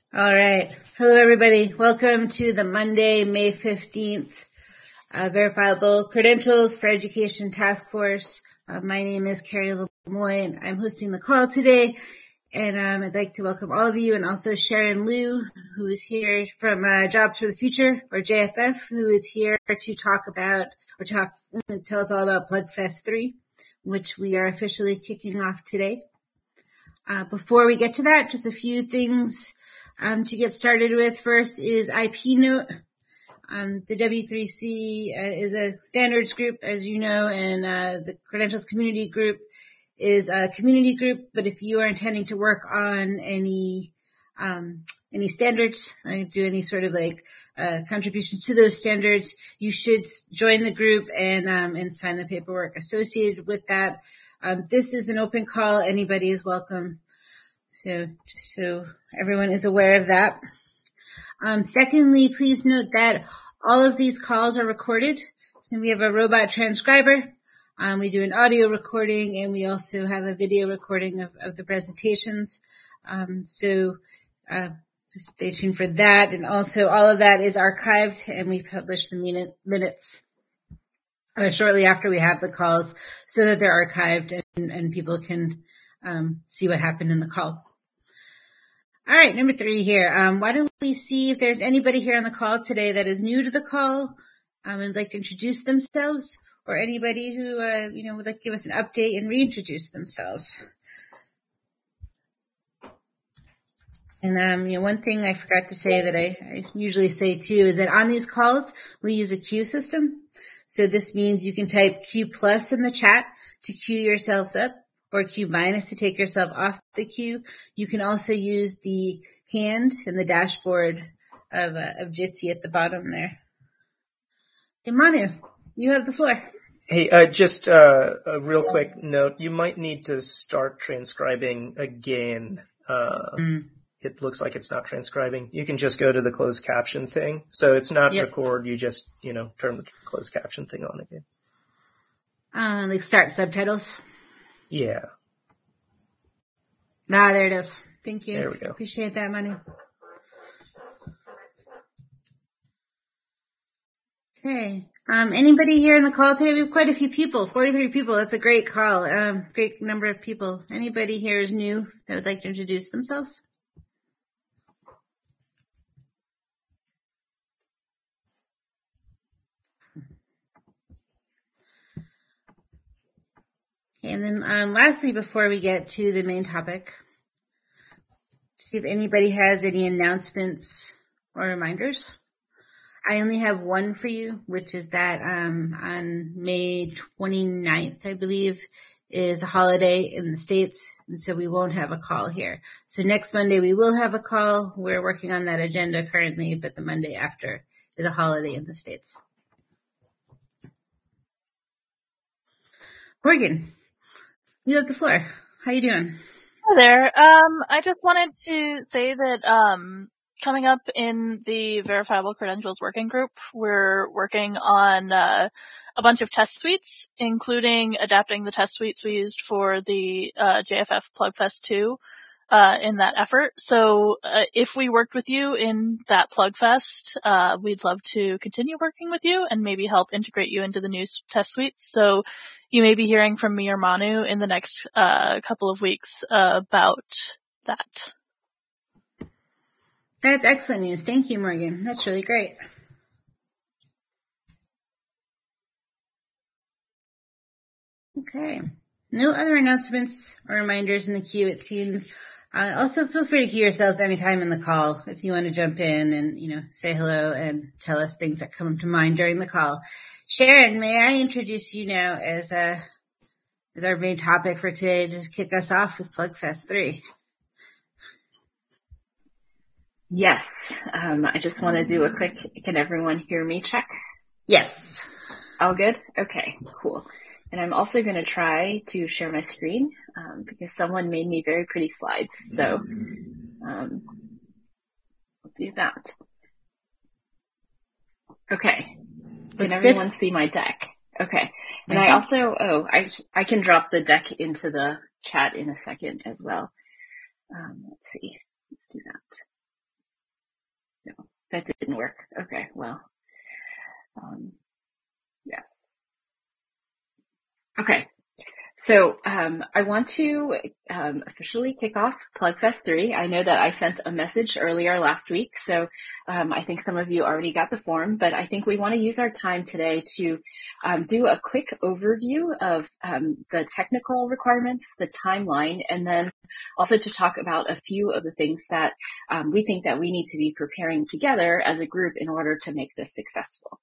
All right. Hello, everybody. Welcome to the Monday, May 15th, Verifiable Credentials for Education Task Force. My name is Carrie Lemoy, and I'm hosting the call today. And I'd like to welcome all of you, and also Sharon Liu, who is here from Jobs for the Future, or JFF, who is here to tell us all about PlugFest 3, which we are officially kicking off today. Before we get to that, just a few things to get started with. First is IP note. The W3C is a standards group, as you know, and the Credentials Community Group is a community group. But if you are intending to work on any standards, do any sort of contribution to those standards, you should join the group and sign the paperwork associated with that. This is an open call. Anybody is welcome. So just so everyone is aware of that. Secondly, please note that all of these calls are recorded. So we have a robot transcriber. We do an audio recording, and we also have a video recording of the presentations. So just stay tuned for that. And also all of that is archived, and we publish the minutes shortly after we have the calls so that they're archived and people can see what happened in the call. All right, number 3 here. Why don't we see if there's anybody here on the call today that is new to the call and would like to introduce themselves, or anybody who would like to give us an update and reintroduce themselves. And one thing I forgot to say that I usually say too is that on these calls we use a queue system. So this means you can type Q+ in the chat to queue yourselves up, or Q- to take yourself off the queue. You can also use the hand in the dashboard of Jitsi at the bottom there. Hey, Manu, you have the floor. Hey, just a real quick note. You might need to start transcribing again. It looks like it's not transcribing. You can just go to the closed caption thing. So it's not record. You just, turn the closed caption thing on again. Like start subtitles. Yeah. There it is. Thank you. There we go. Appreciate that, Manu. Okay. Anybody here in the call today? We have quite a few people, 43 people. That's a great call. Great number of people. Anybody here is new that would like to introduce themselves? And then lastly, before we get to the main topic, see if anybody has any announcements or reminders. I only have one for you, which is that on May 29th, I believe, is a holiday in the States, and so we won't have a call here. So next Monday we will have a call. We're working on that agenda currently, but the Monday after is a holiday in the States. Morgan, you have the floor. How you doing? Hi there. I just wanted to say that coming up in the Verifiable Credentials Working Group, we're working on a bunch of test suites, including adapting the test suites we used for the JFF PlugFest 2 in that effort. So if we worked with you in that PlugFest, we'd love to continue working with you and maybe help integrate you into the new test suites. So you may be hearing from me or Manu in the next couple of weeks about that. That's excellent news. Thank you, Morgan. That's really great. Okay. No other announcements or reminders in the queue, it seems. Also, feel free to queue yourselves anytime in the call if you want to jump in and, say hello and tell us things that come to mind during the call. Sharon, may I introduce you now as our main topic for today to kick us off with PlugFest 3? Yes. I just want to do a quick, can everyone hear me check? Yes. All good? Okay, cool. And I'm also going to try to share my screen because someone made me very pretty slides. So let's do that. Okay. Can everyone see my deck? Okay. And I also, I can drop the deck into the chat in a second as well. Let's see. Let's do that. No, that didn't work. Okay, well, yeah. Okay. So I want to officially kick off PlugFest 3. I know that I sent a message earlier last week, so I think some of you already got the form, but I think we want to use our time today to do a quick overview of the technical requirements, the timeline, and then also to talk about a few of the things that we think that we need to be preparing together as a group in order to make this successful.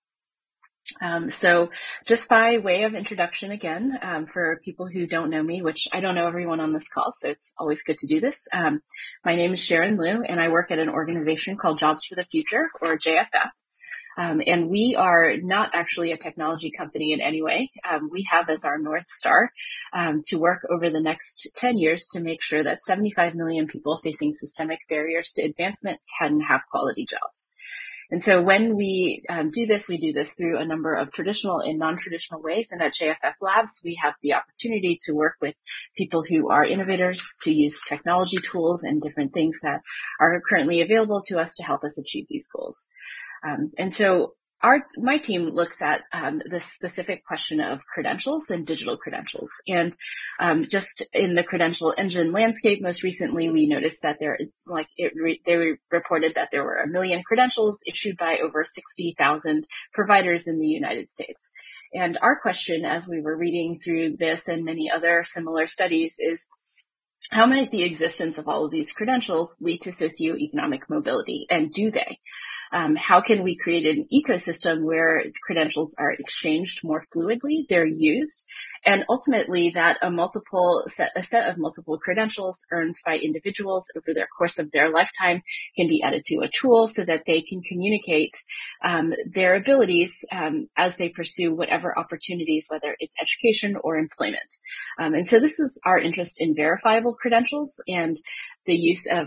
So just by way of introduction again, for people who don't know me, which I don't know everyone on this call, so it's always good to do this. My name is Sharon Liu, and I work at an organization called Jobs for the Future, or JFF. And we are not actually a technology company in any way. We have as our North Star to work over the next 10 years to make sure that 75 million people facing systemic barriers to advancement can have quality jobs. And so when we do this through a number of traditional and non-traditional ways. And at JFF Labs, we have the opportunity to work with people who are innovators, to use technology tools and different things that are currently available to us to help us achieve these goals. And so my team looks at the specific question of credentials and digital credentials. And just in the credential engine landscape, most recently we noticed that they reported that there were 1 million credentials issued by over 60,000 providers in the United States. And our question, as we were reading through this and many other similar studies, is how might the existence of all of these credentials lead to socioeconomic mobility, and do they? How can we create an ecosystem where credentials are exchanged more fluidly, they're used, and ultimately that a set of multiple credentials earned by individuals over the course of their lifetime can be added to a tool so that they can communicate their abilities as they pursue whatever opportunities, whether it's education or employment. And so this is our interest in verifiable credentials and the use of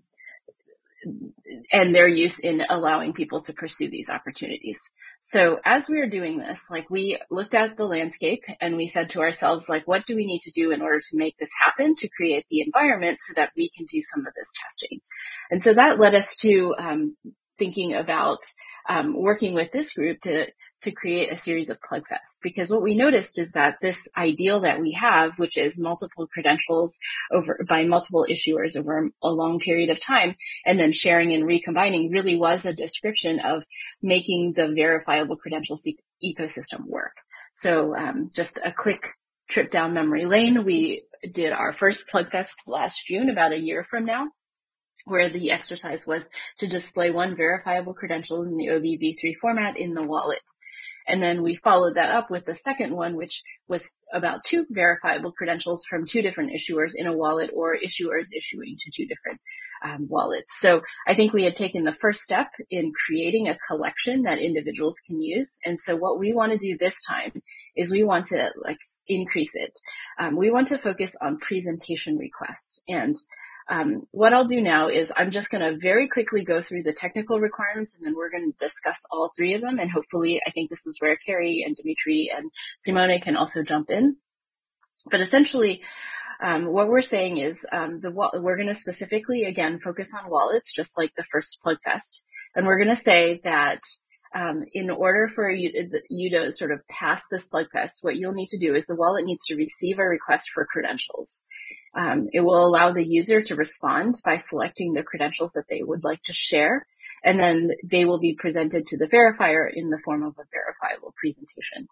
and their use in allowing people to pursue these opportunities. So as we were doing this, we looked at the landscape and we said to ourselves, what do we need to do in order to make this happen, to create the environment so that we can do some of this testing? And so that led us to thinking about working with this group to create a series of PlugFest, because what we noticed is that this ideal that we have, which is multiple credentials by multiple issuers over a long period of time, and then sharing and recombining, really was a description of making the verifiable credentials ecosystem work. So just a quick trip down memory lane. We did our first PlugFest last June, about a year from now, where the exercise was to display one verifiable credential in the OBV3 format in the wallet. And then we followed that up with the second one, which was about 2 verifiable credentials from 2 different issuers in a wallet, or issuers issuing to 2 different wallets. So I think we had taken the first step in creating a collection that individuals can use. And so what we want to do this time is we want to increase it. We want to focus on presentation requests. And what I'll do now is I'm just going to very quickly go through the technical requirements, and then we're going to discuss all 3 of them. And hopefully, I think this is where Carrie and Dimitri and Simone can also jump in. But essentially, what we're saying is we're going to specifically, again, focus on wallets, just like the first PlugFest. And we're going to say that in order for you to sort of pass this PlugFest, what you'll need to do is the wallet needs to receive a request for credentials. It will allow the user to respond by selecting the credentials that they would like to share, and then they will be presented to the verifier in the form of a verifiable presentation.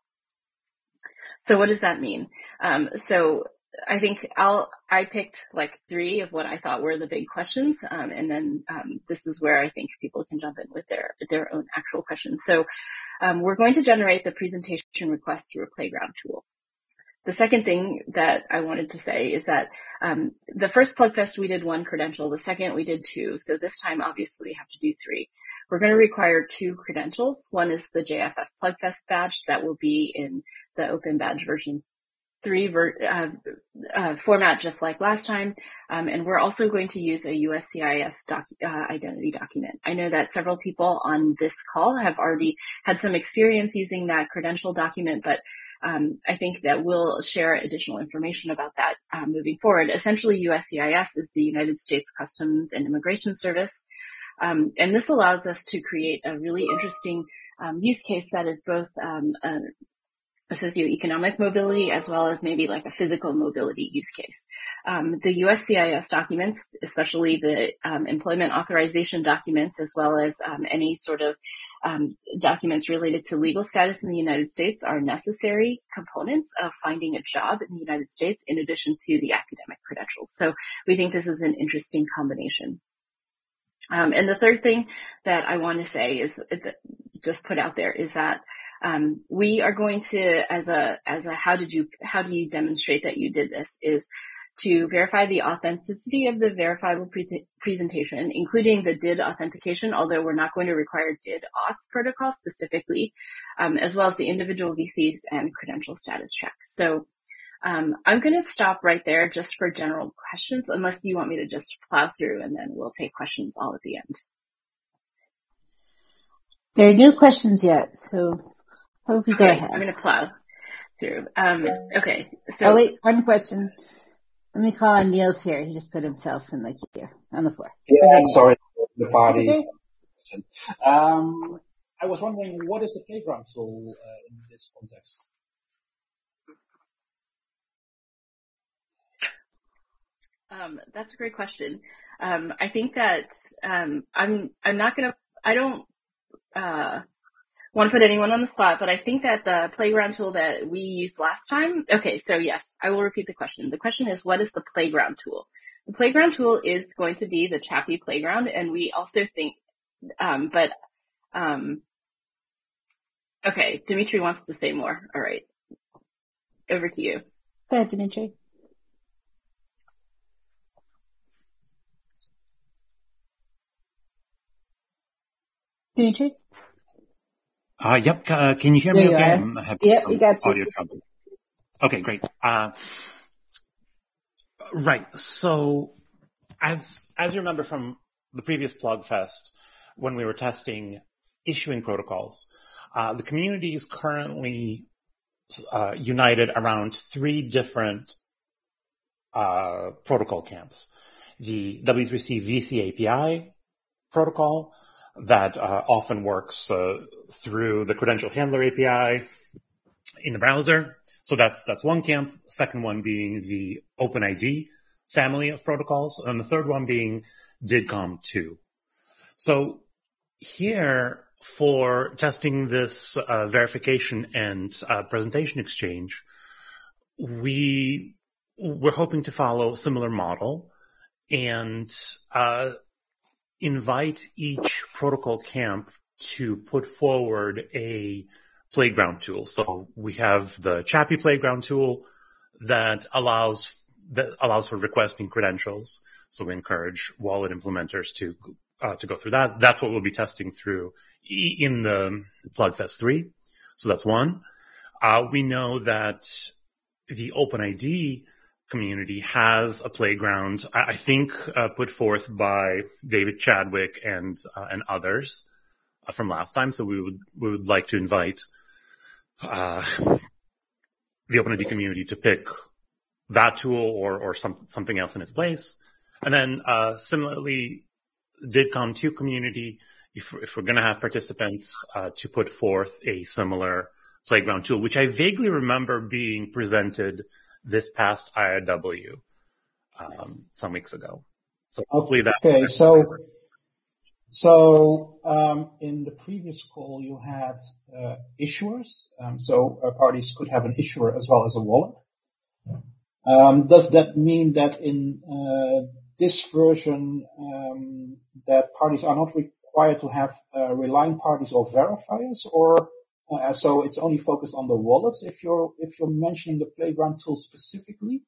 So what does that mean? So I think I picked 3 of what I thought were the big questions, and then this is where I think people can jump in with their own actual questions. So we're going to generate the presentation request through a Playground tool. The second thing that I wanted to say is that the first PlugFest we did 1 credential, the second we did 2. So this time, obviously, we have to do 3. We're going to require 2 credentials. One is the JFF PlugFest badge that will be in the Open Badge version 3 format, just like last time. And we're also going to use a USCIS identity document. I know that several people on this call have already had some experience using that credential document, but I think that we'll share additional information about that moving forward. Essentially, USCIS is the United States Customs and Immigration Service. And this allows us to create a really interesting use case that is both a socioeconomic mobility as well as maybe like a physical mobility use case. The USCIS documents, especially the employment authorization documents, as well as any sort of documents related to legal status in the United States, are necessary components of finding a job in the United States in addition to the academic credentials. So we think this is an interesting combination. And the third thing that I want to say is just put out there is that we are going to, as a how do you demonstrate that you did this, is to verify the authenticity of the verifiable presentation, including the DID authentication, although we're not going to require DID auth protocol specifically, as well as the individual VCs and credential status checks. So I'm going to stop right there just for general questions, unless you want me to just plow through and then we'll take questions all at the end. There are no questions yet, so hope you go ahead. I'm going to plow through. Okay. So, wait, one question. Let me call on Niels here. He just put himself in the queue on the floor. Yeah, sorry, the party. Okay. I was wondering, what is the playground tool in this context? That's a great question. I think that I don't want to put anyone on the spot, but I think that the playground tool that we used last time. Okay, so yes, I will repeat the question. The question is, what is the playground tool? The playground tool is going to be the Chappie Playground, and we also think, okay, Dimitri wants to say more. All right, over to you. Go ahead, Dimitri. Dimitri? Yep. Can you hear me okay? Yep, we got you. Audio trouble. Okay, great. Right. So as you remember from the previous Plugfest, when we were testing issuing protocols, the community is currently united around 3 different protocol camps. The W3C VC API protocol that often works through the credential handler API in the browser. So that's one camp. Second one being the OpenID family of protocols, and the third one being DIDComm2. So here, for testing this verification and presentation exchange, we're hoping to follow a similar model and invite each protocol camp to put forward a playground tool. So we have the Chappie Playground tool that allows for requesting credentials. So we encourage wallet implementers to go through that. That's what we'll be testing through in the Plugfest 3. So that's one. We know that the OpenID community has a playground, I think, put forth by David Chadwick and others from last time. So we would like to invite the OpenID community to pick that tool or something else in its place. And then similarly, DIDComm2 community, if we're going to have participants to put forth a similar playground tool, which I vaguely remember being presented this past IIW some weeks ago. So hopefully that. Okay, so in the previous call you had issuers, so parties could have an issuer as well as a wallet. Does that mean that in this version that parties are not required to have relying parties or verifiers, or so it's only focused on the wallets if you're mentioning the playground tool specifically?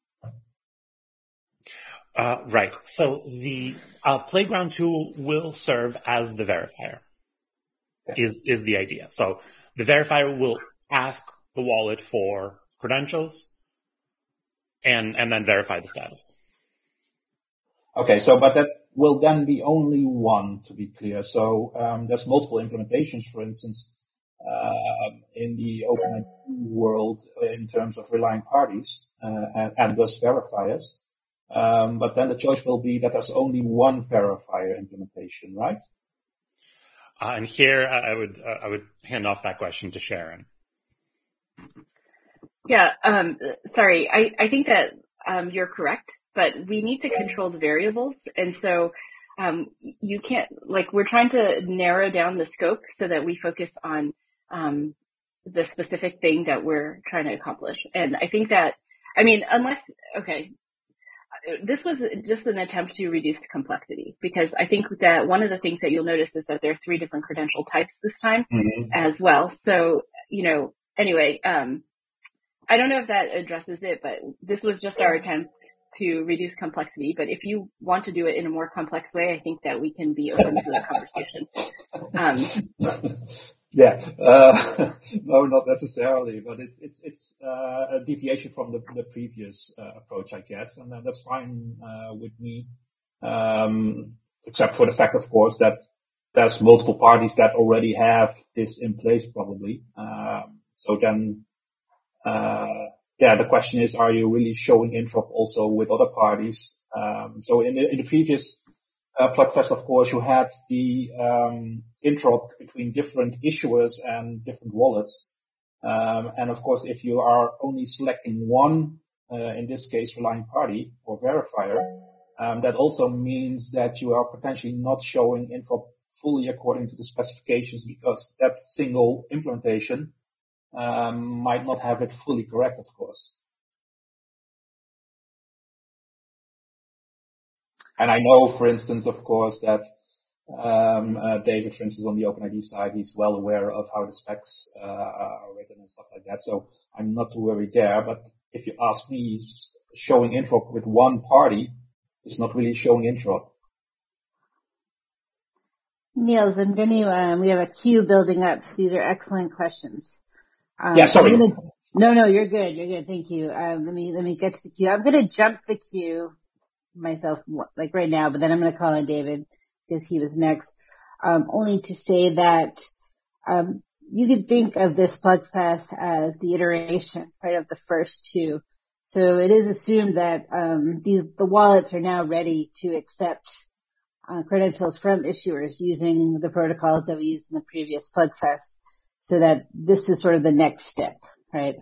Right. So the playground tool will serve as the verifier. Okay. Is the idea. So the verifier will ask the wallet for credentials and then verify the status. Okay, but that will then be only one, to be clear. So there's multiple implementations, for instance, in the OpenID world in terms of relying parties and thus verifiers. But then the choice will be that there's only one verifier implementation, right? And here I would hand off that question to Sharon. Yeah, sorry. I think that you're correct, but we need to control the variables. And so you can't, like, we're trying to narrow down the scope so that we focus on the specific thing that we're trying to accomplish. And I think that, I mean, this was just an attempt to reduce complexity, because I think that one of the things that you'll notice is that there are 3 different credential types this time as well. So, anyway, I don't know if that addresses it, but this was just our attempt to reduce complexity. But if you want to do it in a more complex way, I think that we can be open to the conversation. No, not necessarily, but it's a deviation from the previous approach, I guess, and that's fine with me, except for the fact, of course, that there's multiple parties that already have this in place, probably. So then, the question is, are you really showing interop also with other parties? So in the previous Plugfest, of course, you had the interop between different issuers and different wallets. And of course, if you are only selecting one, in this case, relying party or verifier, that also means that you are potentially not showing interop fully according to the specifications, because that single implementation might not have it fully correct, of course. And I know, for instance, of course, that David, for instance, on the OpenID side, he's well aware of how the specs are written and stuff like that. So I'm not too worried there. But if you ask me, showing interop with one party is not really showing interop. Niels, I'm going to, we have a queue building up. So these are excellent questions. Sorry. No, you're good. You're good. Thank you. Let me get to the queue. I'm going to jump the queue myself, like right now, but then I'm going to call on David because he was next. Only to say that, you could think of this Plugfest as the iteration, right, of the first 2. So it is assumed that, the wallets are now ready to accept, credentials from issuers using the protocols that we used in the previous Plugfest. So that this is sort of the next step, right?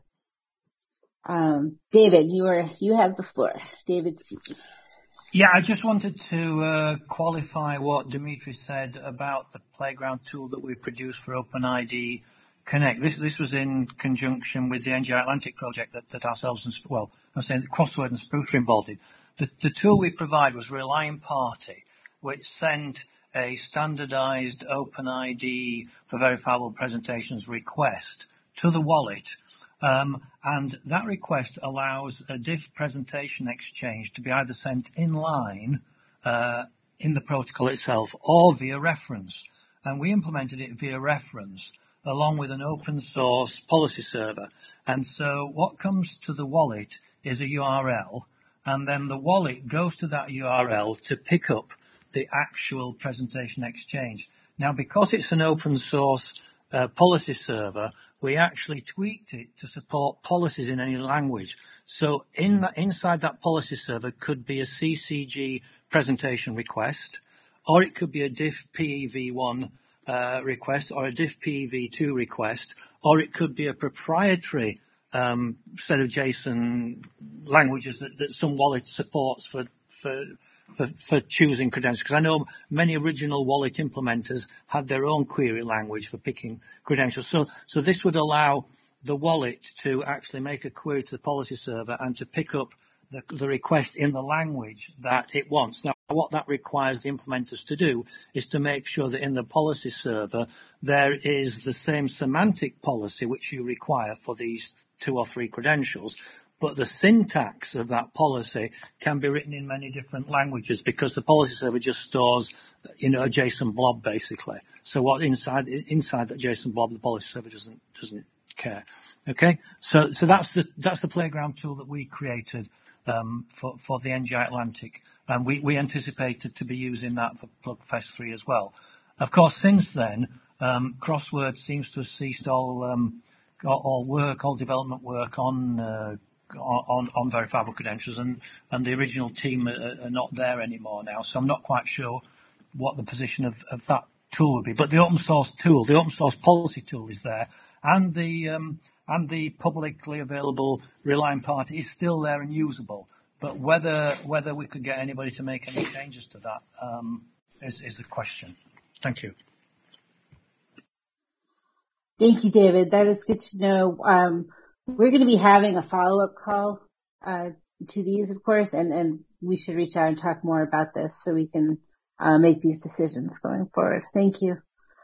David, you have the floor. David C. Yeah, I just wanted to qualify what Dimitri said about the playground tool that we produced for OpenID Connect. This was in conjunction with the NGI Atlantic project that ourselves and, I'm saying Crossword and Spruce are involved in. The tool we provide was Relying Party, which sent a standardized OpenID for verifiable presentations request to the wallet. And that request allows a diff presentation exchange to be either sent in line, in the protocol itself, or via reference. And we implemented it via reference along with an open source policy server. And so what comes to the wallet is a URL, and then the wallet goes to that URL to pick up the actual presentation exchange. Now, because it's an open source policy server, we actually tweaked it to support policies in any language. So inside that policy server could be a CCG presentation request, or it could be a diff PEV1 request, or a diff PEV2 request, or it could be a proprietary set of JSON languages that some wallet supports for choosing credentials. Because I know many original wallet implementers had their own query language for picking credentials. So this would allow the wallet to actually make a query to the policy server and to pick up the request in the language that it wants. Now, what that requires the implementers to do is to make sure that in the policy server there is the same semantic policy which you require for these 2 or 3 credentials, but the syntax of that policy can be written in many different languages because the policy server just stores, a JSON blob basically. So what inside that JSON blob, the policy server doesn't care. Okay, so that's the playground tool that we created for the NGI Atlantic, and we anticipated to be using that for Plugfest 3 as well. Of course, since then, Crossword seems to have ceased all development work on verifiable credentials, and the original team are not there anymore now. So I'm not quite sure what the position of that tool would be. But the open source tool, the open source policy tool is there, and the publicly available Relyme Party is still there and usable. But whether we could get anybody to make any changes to that is the question. Thank you. Thank you, David. That is good to know. We're going to be having a follow-up call to these, of course, and we should reach out and talk more about this so we can make these decisions going forward. Thank you.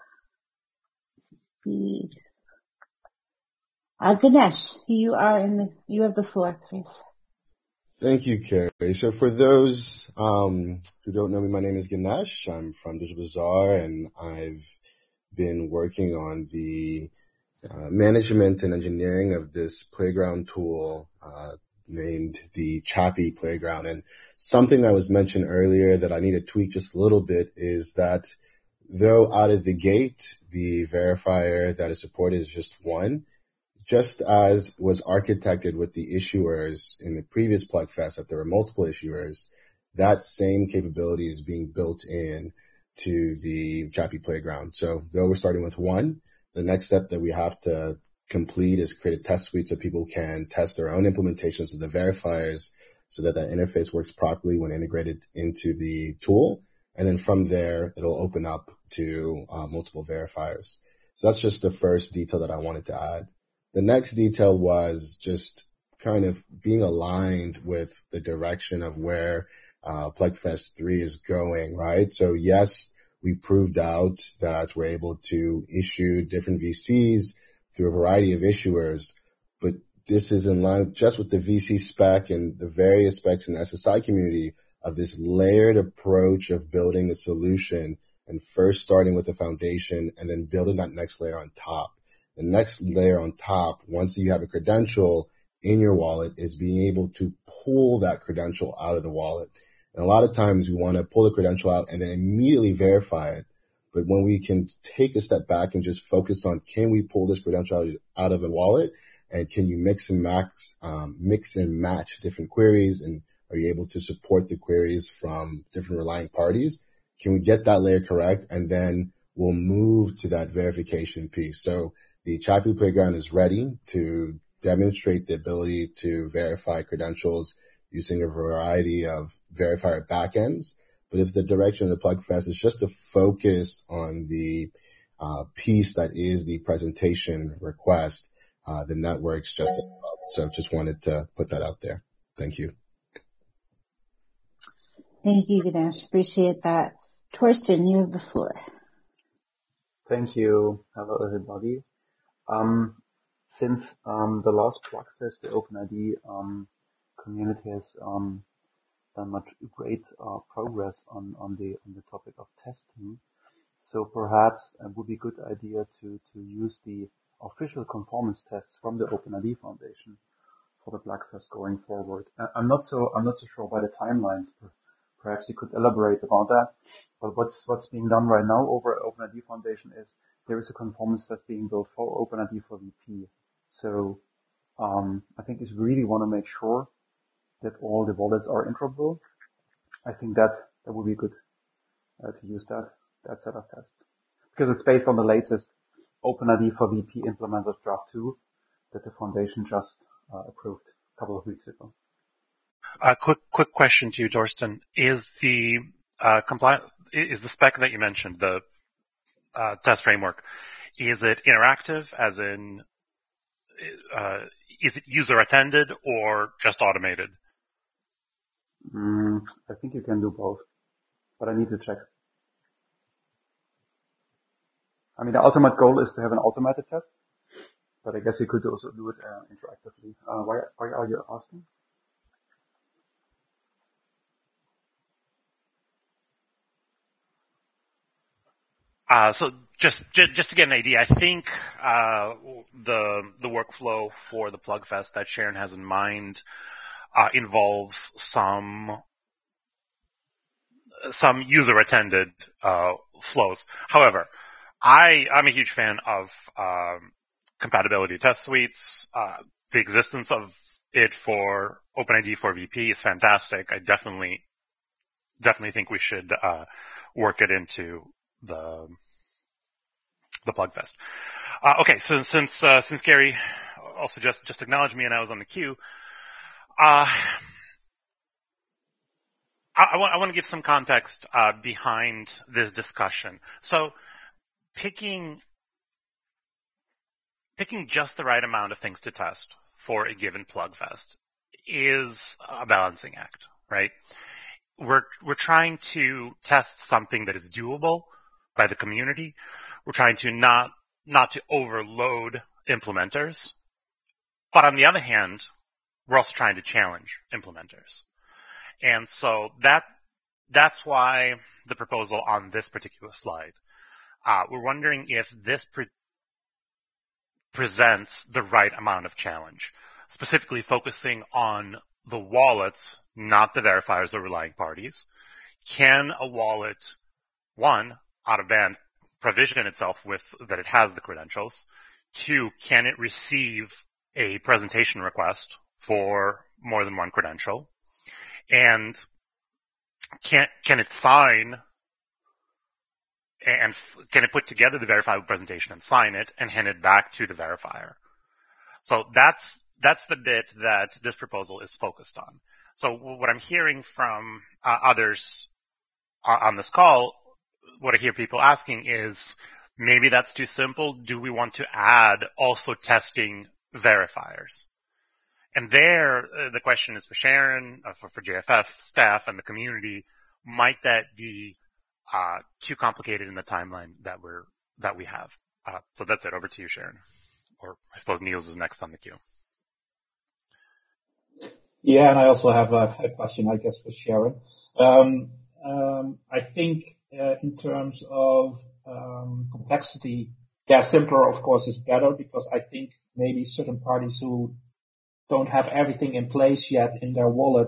Ganesh, you have the floor, please. Thank you, Carrie. So for those who don't know me, my name is Ganesh. I'm from Digital Bazaar, and I've been working on the management and engineering of this playground tool named the Chappy Playground. And something that was mentioned earlier that I need to tweak just a little bit is that though out of the gate, the verifier that is supported is just one, just as was architected with the issuers in the previous PlugFest, that there were multiple issuers, that same capability is being built in to the Chappy Playground. So though we're starting with one, the next step that we have to complete is create a test suite so people can test their own implementations of the verifiers so that that interface works properly when integrated into the tool. And then from there, it'll open up to multiple verifiers. So that's just the first detail that I wanted to add. The next detail was just kind of being aligned with the direction of where PlugFest 3 is going, right? So yes, we proved out that we're able to issue different VCs through a variety of issuers, but this is in line just with the VC spec and the various specs in the SSI community of this layered approach of building a solution and first starting with the foundation and then building that next layer on top. The next layer on top, once you have a credential in your wallet, is being able to pull that credential out of the wallet. And a lot of times we want to pull the credential out and then immediately verify it. But when we can take a step back and just focus on, can we pull this credential out of the wallet? And can you mix and match different queries? And are you able to support the queries from different relying parties? Can we get that layer correct? And then we'll move to that verification piece. So the Chappy Playground is ready to demonstrate the ability to verify credentials using a variety of verifier backends. But if the direction of the PlugFest is just to focus on the piece that is the presentation request, then that works just as well. So just wanted to put that out there. Thank you. Thank you, Ganesh. Appreciate that. Torsten, you have the floor. Thank you. Hello, everybody. Since the last PlugFest, the OpenID community has done much great progress on the topic of testing. So perhaps it would be a good idea to use the official conformance tests from the OpenID Foundation for the PlugFest going forward. I'm not so sure by the timelines. Perhaps you could elaborate about that. But what's being done right now over at OpenID Foundation is there is a conformance test being built for OpenID for VP. So I think we really want to make sure that all the wallets are interoperable. I think that would be good to use that set of tests, because it's based on the latest OpenID for VP implemented draft 2 that the foundation just approved a couple of weeks ago. Quick question to you, Torsten. Is the is the spec that you mentioned, the test framework, is it interactive, as in is it user attended or just automated? I think you can do both, but I need to check. I mean, the ultimate goal is to have an automated test, but I guess you could also do it interactively. Why are you asking? So just to get an idea, I think the workflow for the PlugFest that Sharon has in mind involves some user attended flows. However, I'm a huge fan of compatibility test suites. The existence of it for OpenID for VP is fantastic. I definitely think we should work it into the Plugfest. Okay, so since Gary also just acknowledged me and I was on the queue, I want to give some context behind this discussion. So picking just the right amount of things to test for a given Plugfest is a balancing act, right? We're trying to test something that is doable by the community. We're trying to not to overload implementers. But on the other hand, we're also trying to challenge implementers. And so that's why the proposal on this particular slide. We're wondering if this presents the right amount of challenge, specifically focusing on the wallets, not the verifiers or relying parties. Can a wallet, one, out of band, provision itself with that it has the credentials? Two, can it receive a presentation request for more than one credential? And can it sign and can it put together the verifiable presentation and sign it and hand it back to the verifier? So that's the bit that this proposal is focused on. So what I'm hearing from others on this call, what I hear people asking is, maybe that's too simple. Do we want to add also testing verifiers? And there, the question is for Sharon, for JFF staff and the community, might that be too complicated in the timeline that we have? So that's it. Over to you, Sharon. Or I suppose Niels is next on the queue. Yeah, and I also have a question, I guess, for Sharon. I think in terms of complexity, yeah, simpler, of course, is better, because I think maybe certain parties who don't have everything in place yet in their wallet,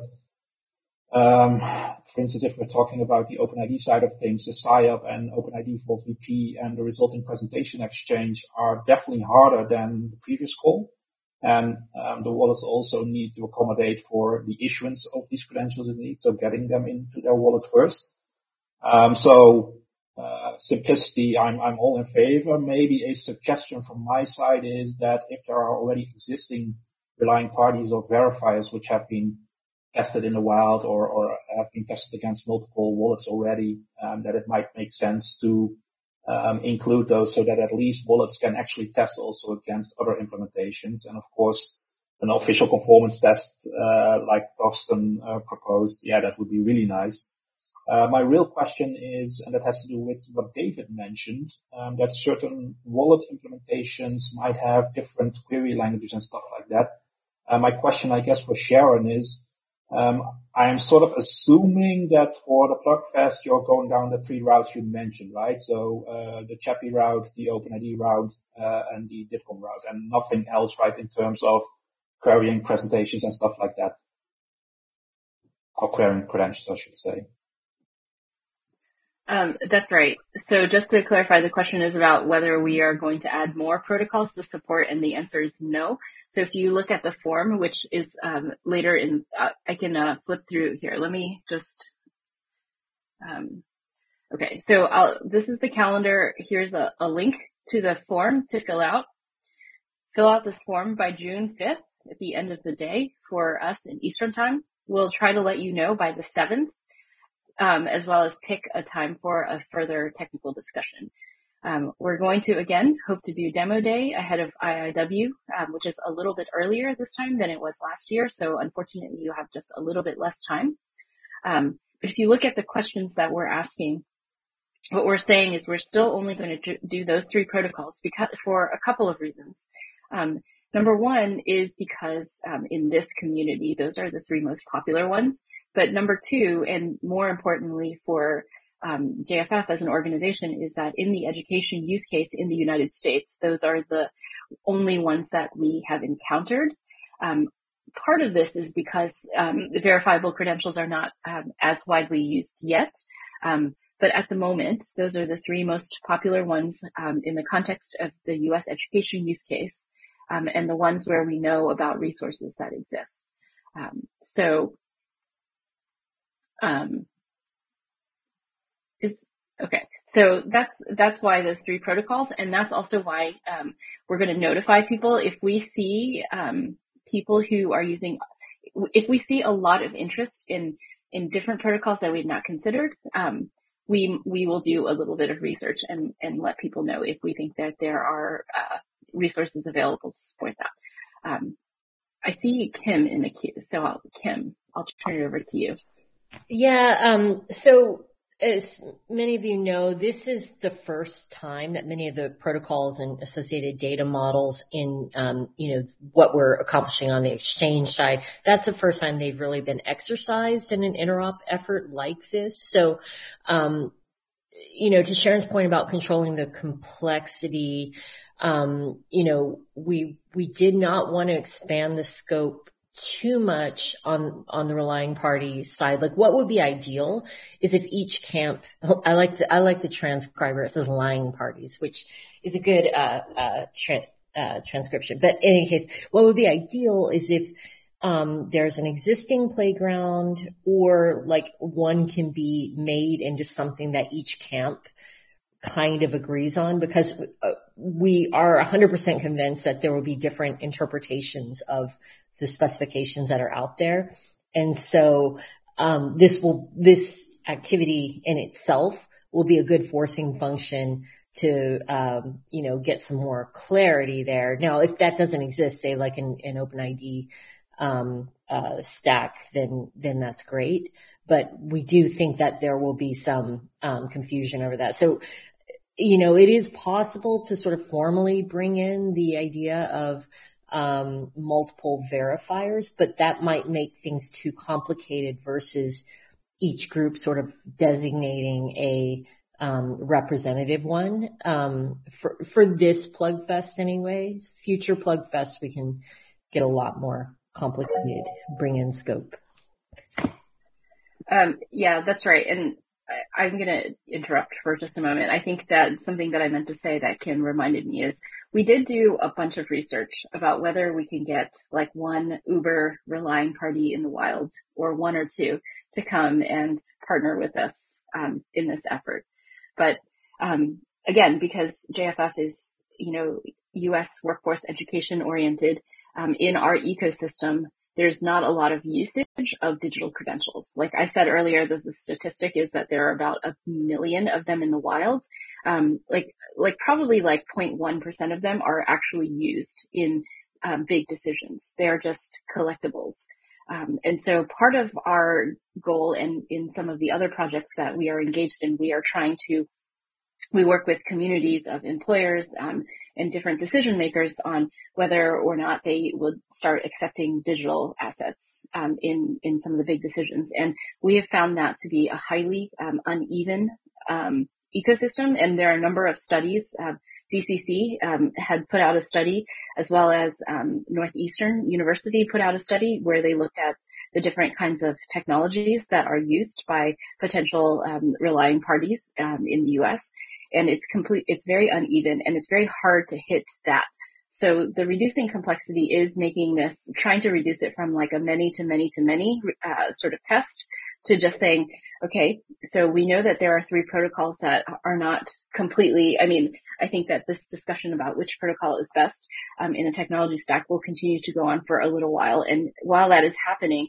for instance, if we're talking about the OpenID side of things, the SIOP and OpenID for VP and the resulting presentation exchange are definitely harder than the previous call. And the wallets also need to accommodate for the issuance of these credentials in need, so getting them into their wallet first. Simplicity, I'm all in favor. Maybe a suggestion from my side is that if there are already existing relying parties or verifiers which have been tested in the wild or have been tested against multiple wallets already, that it might make sense to include those so that at least wallets can actually test also against other implementations. And of course, an official conformance test, like Torsten proposed, yeah, that would be really nice. My real question is, and that has to do with what David mentioned, that certain wallet implementations might have different query languages and stuff like that. My question, I guess, for Sharon is, I am sort of assuming that for the Plugfest, you're going down the three routes you mentioned, right? So, the CHAPI route, the OpenID route, and the DIPCOM route, and nothing else, right, in terms of querying presentations and stuff like that. Or querying credentials, I should say. That's right. So just to clarify, the question is about whether we are going to add more protocols to support, and the answer is no. So if you look at the form, which is later in, I can flip through here. Let me just, okay. So this is the calendar. Here's a link to the form to fill out. Fill out this form by June 5th at the end of the day for us in Eastern time. We'll try to let you know by the 7th. As well as pick a time for a further technical discussion. We're going to, again, hope to do demo day ahead of IIW, which is a little bit earlier this time than it was last year. So unfortunately, you have just a little bit less time. But if you look at the questions that we're asking, what we're saying is we're still only going to do those three protocols because for a couple of reasons. Number one is because in this community, those are the three most popular ones. But number two, and more importantly for JFF as an organization, is that in the education use case in the United States, those are the only ones that we have encountered. Part of this is because the verifiable credentials are not as widely used yet. But at the moment, those are the three most popular ones in the context of the U.S. education use case, and the ones where we know about resources that exist. Okay. So that's why those 3 protocols, and that's also why we're going to notify people if we see people who are using, if we see a lot of interest in different protocols that we've not considered, we will do a little bit of research and let people know if we think that there are resources available to support that. I see Kim in the queue, so Kim, I'll turn it over to you. Yeah. So as many of you know, this is the first time that many of the protocols and associated data models in, what we're accomplishing on the exchange side, that's the first time they've really been exercised in an interop effort like this. So, to Sharon's point about controlling the complexity, we did not want to expand the scope too much on the relying party side. Like, what would be ideal is if each camp, I like the transcriber, it says lying parties, which is a good transcription. But in any case, what would be ideal is if there's an existing playground, or like one can be made into something that each camp kind of agrees on, because we are 100% convinced that there will be different interpretations of the specifications that are out there. And so, this activity in itself will be a good forcing function to, get some more clarity there. Now, if that doesn't exist, say like an OpenID, stack, then that's great. But we do think that there will be some, confusion over that. So, it is possible to sort of formally bring in the idea of multiple verifiers, but that might make things too complicated versus each group sort of designating a representative one. For this Plugfest anyway, future Plugfest, we can get a lot more complicated bring in scope. Yeah, that's right. And I'm going to interrupt for just a moment. I think that something that I meant to say that Kim reminded me is we did do a bunch of research about whether we can get like one Uber relying party in the wild, or 1 or 2, to come and partner with us in this effort. But again, because JFF is, U.S. workforce education oriented, in our ecosystem, there's not a lot of usage of digital credentials. Like I said earlier, the statistic is that there are about 1 million of them in the wild. Probably 0.1% of them are actually used in big decisions. They're just collectibles. And so part of our goal, and in some of the other projects that we are engaged in, we work with communities of employers and different decision makers on whether or not they would start accepting digital assets in some of the big decisions. And we have found that to be a highly uneven ecosystem. And there are a number of studies. DCC had put out a study, as well as Northeastern University put out a study where they looked at the different kinds of technologies that are used by potential relying parties in the U.S. And it's very uneven, and it's very hard to hit that. So the reducing complexity is trying to reduce it from like a many to many to many sort of test, to just saying, okay, so we know that there are 3 protocols that are not completely, I think that this discussion about which protocol is best in a technology stack will continue to go on for a little while. And while that is happening,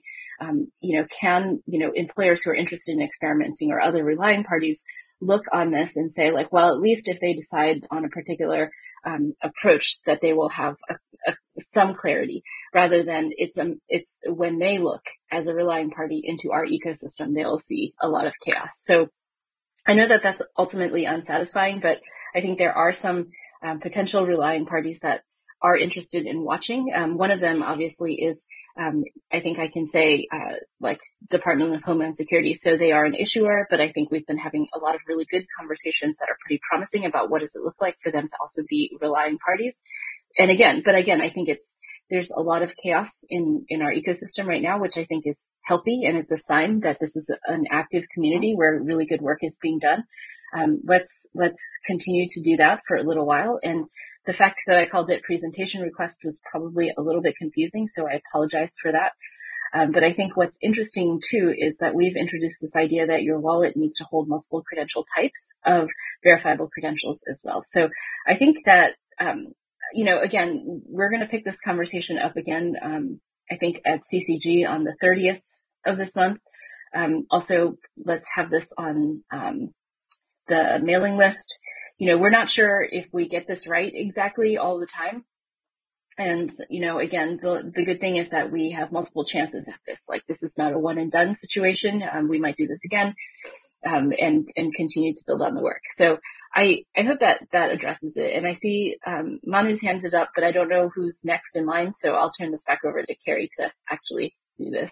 can employers who are interested in experimenting, or other relying parties, look on this and say, like, well, at least if they decide on a particular approach, that they will have some clarity, rather than it's when they look as a relying party into our ecosystem, they'll see a lot of chaos. So I know that that's ultimately unsatisfying, but I think there are some potential relying parties that are interested in watching. One of them obviously is, I think I can say, Department of Homeland Security. So they are an issuer, but I think we've been having a lot of really good conversations that are pretty promising about what does it look like for them to also be relying parties. And again, I think there's a lot of chaos in our ecosystem right now, which I think is healthy, and it's a sign that this is an active community where really good work is being done. Let's continue to do that for a little while. And the fact that I called it presentation request was probably a little bit confusing, so I apologize for that. But I think what's interesting too is that we've introduced this idea that your wallet needs to hold multiple credential types of verifiable credentials as well. So I think that, again, we're going to pick this conversation up again, I think at CCG on the 30th of this month. Also, let's have this on the mailing list. We're not sure if we get this right exactly all the time. And, again, the good thing is that we have multiple chances at this. Like, this is not a one and done situation. We might do this again, and continue to build on the work. So I hope that addresses it. And I see, Manu's hands is up, but I don't know who's next in line. So I'll turn this back over to Carrie to actually do this.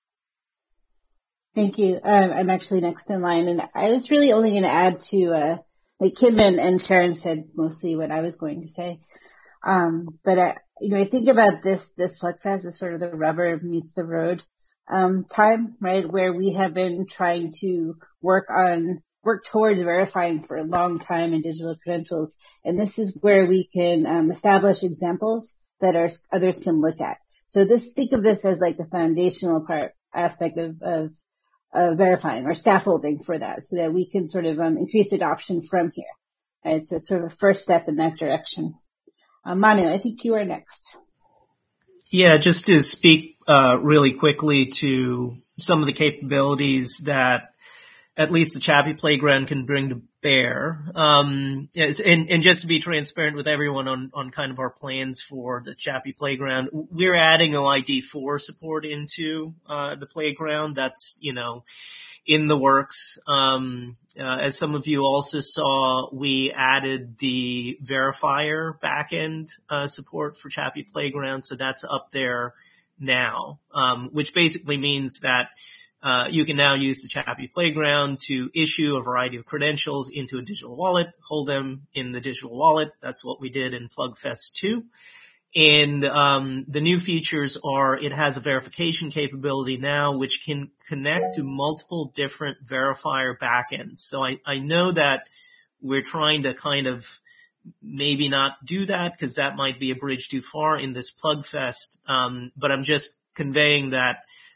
Thank you. I'm actually next in line, and I was really only going to add to, like Kim and Sharon said mostly what I was going to say. But I think about this PlugFest as sort of the rubber meets the road, time, right? Where we have been trying to work towards verifying for a long time in digital credentials. And this is where we can, establish examples that others can look at. So think of this as like the foundational aspect of verifying or scaffolding for that, so that we can sort of, increase adoption from here. Right? So it's sort of a first step in that direction. Manu, I think you are next. Yeah, just to speak really quickly to some of the capabilities that at least the Chappie Playground can bring to bear. And just to be transparent with everyone on kind of our plans for the Chappie Playground, we're adding OID4 support into the playground. That's, in the works. As some of you also saw, we added the verifier backend support for Chappie Playground, so that's up there now, which basically means that you can now use the Chappie Playground to issue a variety of credentials into a digital wallet, hold them in the digital wallet. That's what we did in PlugFest 2. And the new features are it has a verification capability now, which can connect to multiple different verifier backends. So I know that we're trying to kind of maybe not do that because that might be a bridge too far in this PlugFest. But I'm just conveying that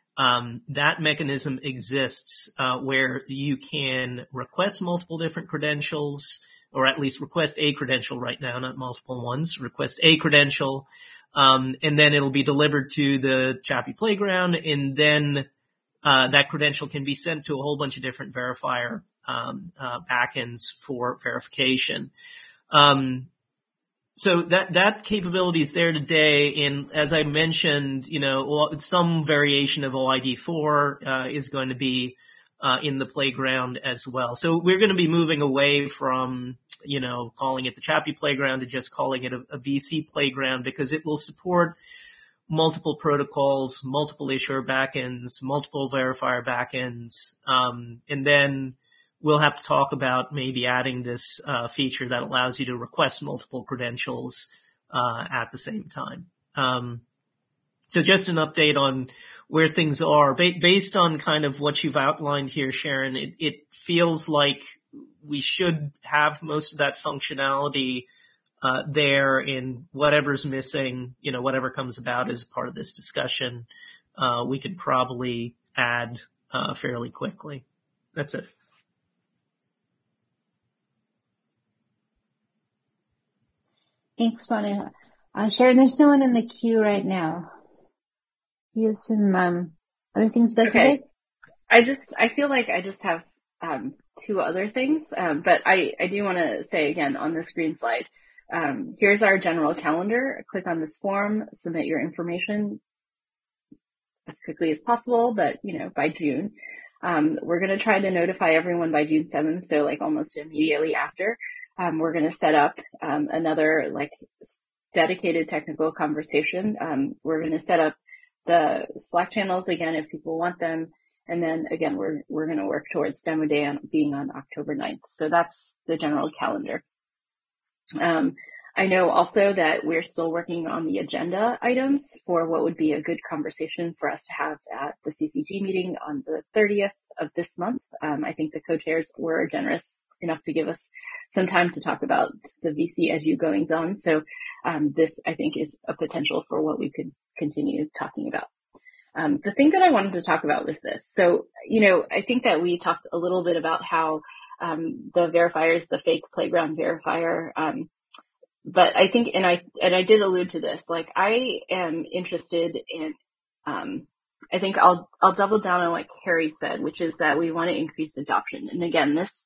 that mechanism exists where you can request multiple different credentials, or at least request a credential right now, not multiple ones, request a credential, and then it'll be delivered to the Chappie Playground, and then that credential can be sent to a whole bunch of different verifier backends for verification. So that capability is there today, and as I mentioned, some variation of OID4 is going to be in the playground as well. So we're going to be moving away from, calling it the Chappie Playground to just calling it a VC Playground, because it will support multiple protocols, multiple issuer backends, multiple verifier backends, and then we'll have to talk about maybe adding this feature that allows you to request multiple credentials at the same time. So just an update on where things are. Based on kind of what you've outlined here, Sharon, it feels like we should have most of that functionality there, in whatever's missing, whatever comes about as part of this discussion, we can probably add fairly quickly. That's it. Thanks, Manu. Sharon, there's no one in the queue right now. You have some other things that okay. I feel like I just have two other things, but I do want to say again on this green slide, here's our general calendar. Click on this form, submit your information as quickly as possible, but by June. We're going to try to notify everyone by June 7th, so like almost immediately after. We're going to set up another like dedicated technical conversation. We're going to set up the Slack channels again if people want them, and then again we're going to work towards Demo Day being on October 9th. So that's the general calendar. I know also that we're still working on the agenda items for what would be a good conversation for us to have at the CCG meeting on the 30th of this month. I think the co-chairs were generous enough to give us some time to talk about the VC Edu goings on. So this, I think, is a potential for what we could continue talking about. The thing that I wanted to talk about was this. So, I think that we talked a little bit about how the verifier is the fake playground verifier. But I think, and I did allude to this, like I am interested in, I think I'll double down on what Carrie said, which is that we want to increase adoption. And again, this,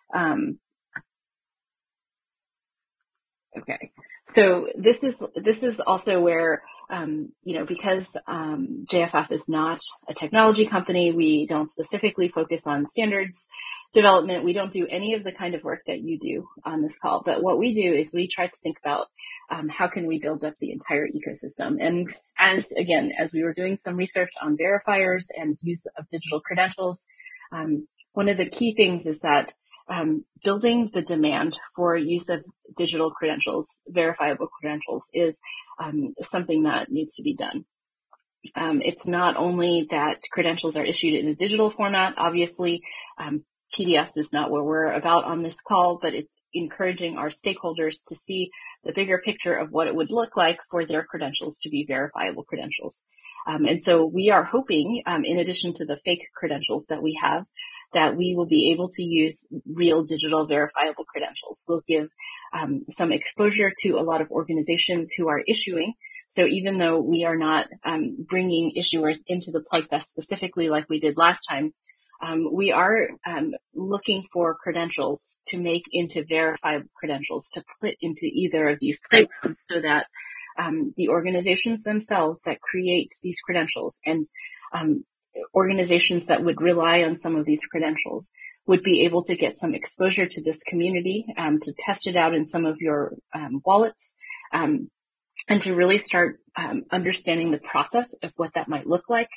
okay. So this is also where, because JFF is not a technology company, we don't specifically focus on standards development. We don't do any of the kind of work that you do on this call. But what we do is we try to think about how can we build up the entire ecosystem. And as we were doing some research on verifiers and use of digital credentials, one of the key things is that building the demand for use of digital credentials, verifiable credentials, is something that needs to be done. It's not only that credentials are issued in a digital format. Obviously, PDFs is not what we're about on this call, but it's encouraging our stakeholders to see the bigger picture of what it would look like for their credentials to be verifiable credentials. And so we are hoping, in addition to the fake credentials that we have, that we will be able to use real digital verifiable credentials. We'll give some exposure to a lot of organizations who are issuing. So even though we are not bringing issuers into the PlugFest specifically like we did last time, we are looking for credentials to make into verifiable credentials to put into either of these playgrounds so that the organizations themselves that create these credentials and organizations that would rely on some of these credentials would be able to get some exposure to this community, to test it out in some of your wallets, and to really start understanding the process of what that might look like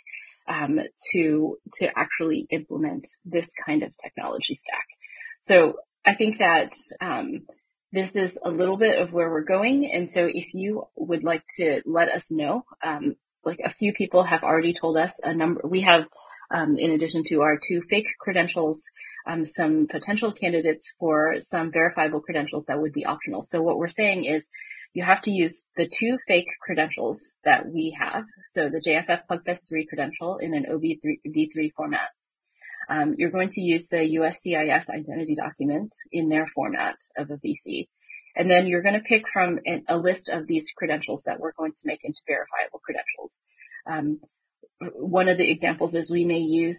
to actually implement this kind of technology stack. So I think that this is a little bit of where we're going. And so if you would like to let us know, like a few people have already told us a number, we have, in addition to our 2 fake credentials, some potential candidates for some verifiable credentials that would be optional. So what we're saying is you have to use the 2 fake credentials that we have. So the JFF PlugFest 3 credential in an OB3 format. You're going to use the USCIS identity document in their format of a VC. And then you're going to pick from a list of these credentials that we're going to make into verifiable credentials. One of the examples is we may use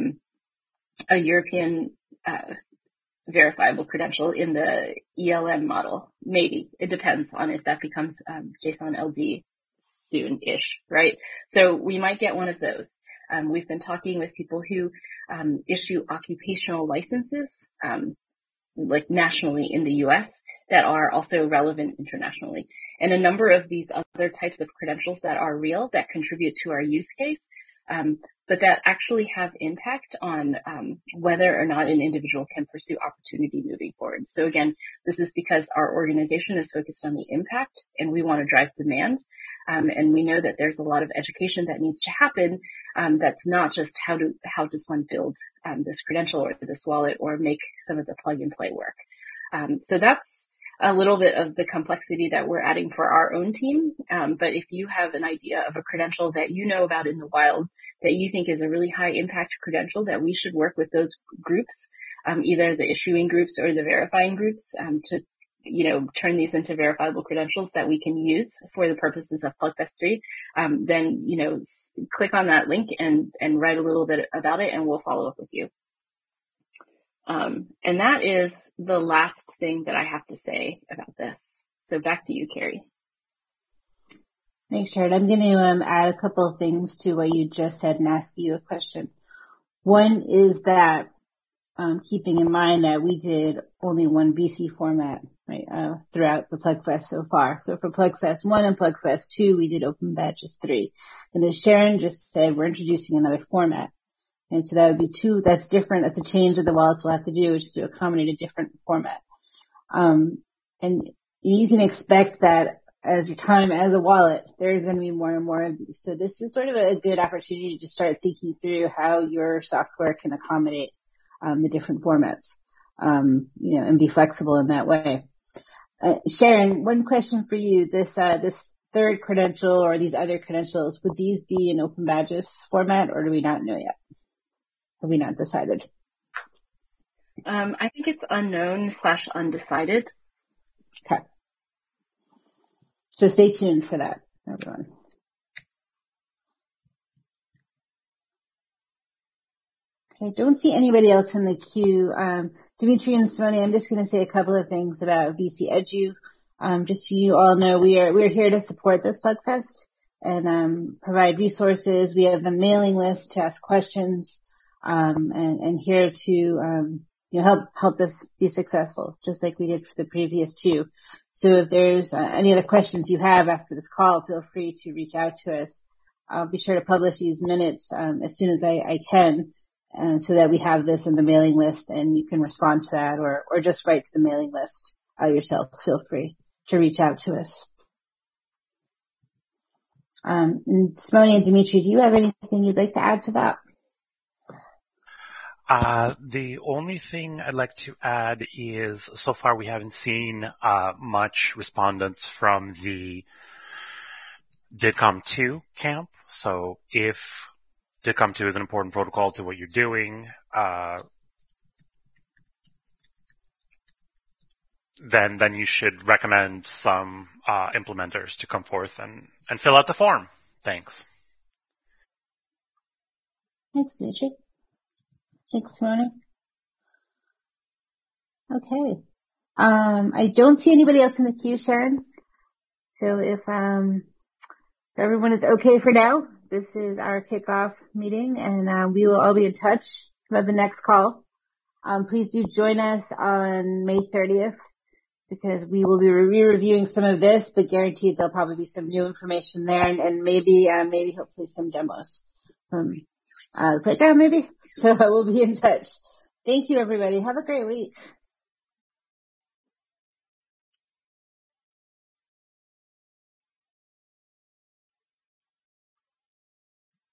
a European verifiable credential in the ELM model. Maybe. It depends on if that becomes JSON LD soon-ish, right? So we might get one of those. We've been talking with people who issue occupational licenses, like nationally in the US, that are also relevant internationally. And a number of these other types of credentials that are real, that contribute to our use case, but that actually have impact on whether or not an individual can pursue opportunity moving forward. So again, this is because our organization is focused on the impact and we want to drive demand. And we know that there's a lot of education that needs to happen. That's not just how does one build this credential or this wallet or make some of the plug and play work. So that's a little bit of the complexity that we're adding for our own team. But if you have an idea of a credential that you know about in the wild that you think is a really high impact credential that we should work with those groups, either the issuing groups or the verifying groups, to turn these into verifiable credentials that we can use for the purposes of PlugFest 3, then, click on that link and write a little bit about it and we'll follow up with you. And that is the last thing that I have to say about this. So back to you, Carrie. Thanks, Sharon. I'm going to add a couple of things to what you just said and ask you a question. One is that keeping in mind that we did only one VC format, right, throughout the PlugFest so far. So for PlugFest 1 and PlugFest 2, we did open badges 3. And as Sharon just said, we're introducing another format. And so that would be 2. That's different. That's a change that the wallets will have to do, which is to accommodate a different format. And you can expect that as your time as a wallet, there's going to be more and more of these. So this is sort of a good opportunity to start thinking through how your software can accommodate the different formats, and be flexible in that way. Sharon, one question for you. This third credential or these other credentials, would these be in Open Badges format, or do we not know yet? Have we not decided? I think it's unknown/undecided. Okay. So stay tuned for that, everyone. I don't see anybody else in the queue. Dimitri and Simone, I'm just going to say a couple of things about VC Edu. Just so you all know, we're here to support this Bugfest and provide resources. We have the mailing list to ask questions, and here to help this be successful, just like we did for the previous two. So if there's any other questions you have after this call, feel free to reach out to us. I'll be sure to publish these minutes as soon as I can. So that we have this in the mailing list and you can respond to that or just write to the mailing list yourself. Feel free to reach out to us. And Simone and Dimitri, do you have anything you'd like to add to that? The only thing I'd like to add is so far we haven't seen much respondents from the DIDComm2 camp. So if DIDComm2 is an important protocol to what you're doing, then you should recommend some implementers to come forth and fill out the form. Thanks. Thanks, Dimitri. Thanks, Simone. Okay. I don't see anybody else in the queue, Sharon. So if everyone is okay for now, this is our kickoff meeting, and we will all be in touch about the next call. Please do join us on May 30th because we will be re-reviewing some of this, but guaranteed there'll probably be some new information there and maybe hopefully some demos from the playground maybe. So we'll be in touch. Thank you, everybody. Have a great week.